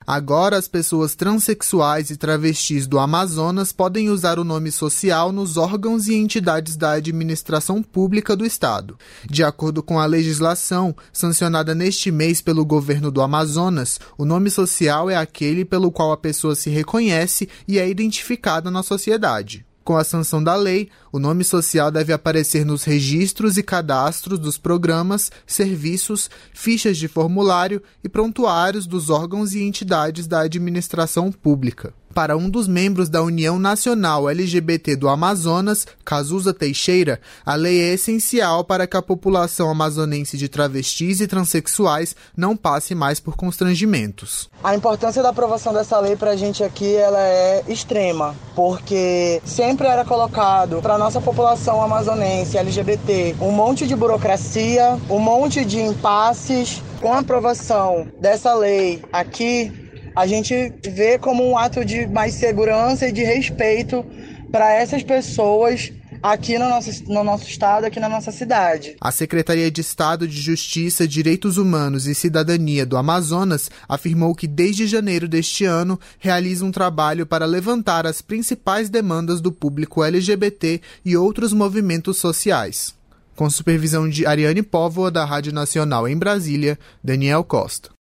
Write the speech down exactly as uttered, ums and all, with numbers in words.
Agora, as pessoas transexuais e travestis do Amazonas podem usar o nome social nos órgãos e entidades da administração pública do Estado. De acordo com a legislação, sancionada neste mês pelo governo do Amazonas, o nome social é aquele pelo qual a pessoa se reconhece e é identificada na sociedade. Com a sanção da lei, o nome social deve aparecer nos registros e cadastros dos programas, serviços, fichas de formulário e prontuários dos órgãos e entidades da administração pública. Para um dos membros da União Nacional L G B T do Amazonas, Cazuza Teixeira, a lei é essencial para que a população amazonense de travestis e transexuais não passe mais por constrangimentos. A importância da aprovação dessa lei para a gente aqui ela é extrema, porque sempre era colocado para a nossa população amazonense L G B T um monte de burocracia, um monte de impasses. Com a aprovação dessa lei aqui, a gente vê como um ato de mais segurança e de respeito para essas pessoas aqui no nosso, no nosso estado, aqui na nossa cidade. A Secretaria de Estado de Justiça, Direitos Humanos e Cidadania do Amazonas afirmou que desde janeiro deste ano realiza um trabalho para levantar as principais demandas do público L G B T e outros movimentos sociais. Com supervisão de Ariane Póvoa, da Rádio Nacional em Brasília, Daniel Costa.